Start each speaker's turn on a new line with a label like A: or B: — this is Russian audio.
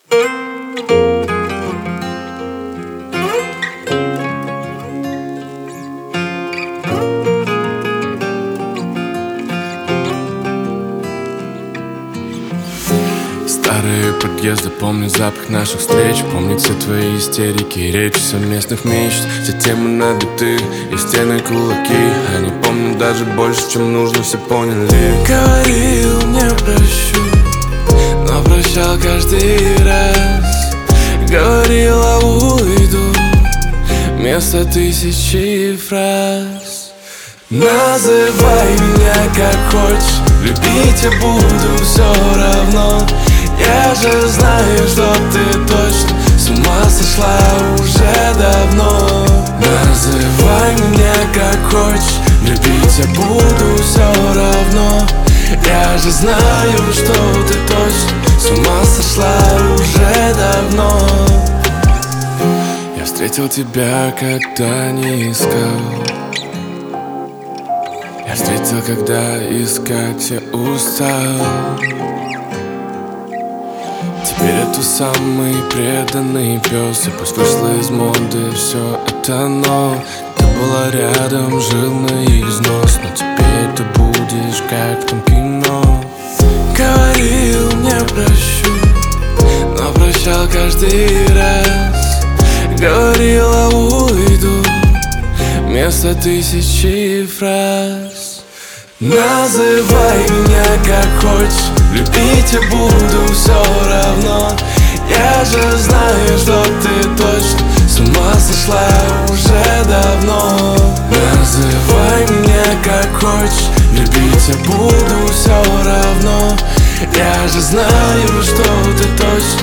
A: Старые подъезды, помню запах наших встреч. Помню все твои истерики, речи совместных мечт. Все темы набиты и стены кулаки. Они помнят даже больше, чем нужно, все поняли. Говорил, не прощу, но прощал каждый раз. Говорила, уйду вместо тысячи фраз. Называй меня как хочешь, любить я буду все равно. Я же знаю, что ты точно с ума сошла уже давно. Называй меня как хочешь, любить я буду все равно. Я же знаю, что ты точно с ума сошла уже давно. Я встретил тебя, когда не искал. Я встретил, когда искать я устал. Теперь я тот самый преданный пес. И пусть вышло из моды все это, но ты была рядом, жил на износ. Но теперь ты будешь как в том кино. Говорил, не прощу, но прощал каждый раз. Говорила, уйду вместо тысячи фраз. Называй меня как хочешь, любить я буду все равно. Я же знаю, что ты точно с ума сошла уже давно. Называй меня как хочешь, любить я буду все равно. Я же знаю, что ты точно